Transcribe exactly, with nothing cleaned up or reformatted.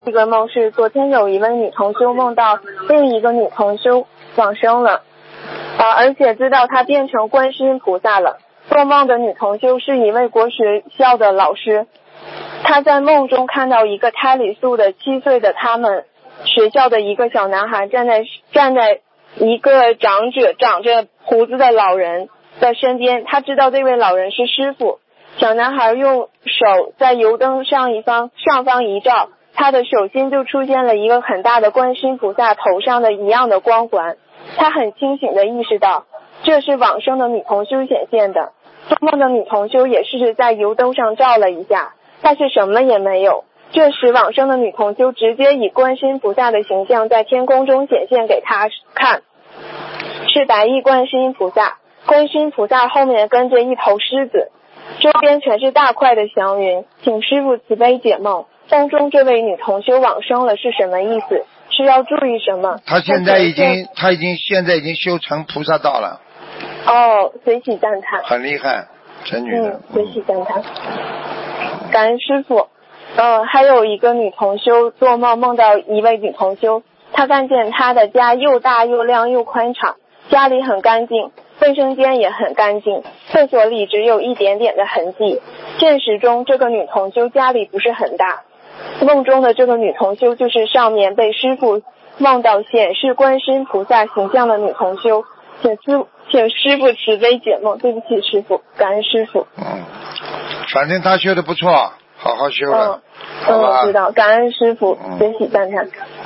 这个梦是昨天有一位女同修梦到另一个女同修往生了，啊，而且知道她变成观世音菩萨了。做梦的女同修是一位国学校的老师，她在梦中看到一个胎里素的七岁的他们学校的一个小男孩站在站在一个长者长着胡子的老人的身边，他知道这位老人是师父。小男孩用手在油灯上一方上方一照，他的手心就出现了一个很大的观世音菩萨头上的一样的光环。他很清醒地意识到这是往生的女同修显现的。做梦的女同修也试着在油灯上照了一下，但是什么也没有。这时往生的女同修直接以观世音菩萨的形象在天空中显现给他看，是白衣观世音菩萨，观世音菩萨后面跟着一头狮子，周边全是大块的祥云。请师父慈悲解梦，梦中这位女同修往生了是什么意思？是要注意什么？ 她现在已经她已经现在已经修成菩萨道了。 哦，随喜赞叹， 很厉害，这女的。 嗯，随喜赞叹，感恩师父。呃，还有一个女同修做梦梦到一位女同修，她看见她的家又大又亮又宽敞，家里很干净，卫生间也很干净，厕所里只有一点点的痕迹。现实中这个女同修家里不是很大，梦中的这个女同修就是上面被师父梦到显示观世音菩萨形象的女同修。请师请师父慈悲解梦，对不起师父，感恩师父。 嗯，反正他修的不错，好好修了。 嗯，嗯，我知道，感恩师父，随喜赞叹。